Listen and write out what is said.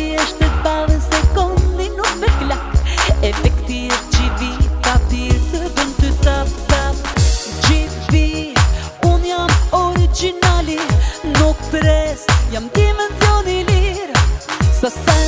është të bavën sekundi nuk me klak. Efekti e gjivi, papir të bën të tap tap. Gjivi, unë jam originali, nuk pres, jam dimensioni lirë. Sa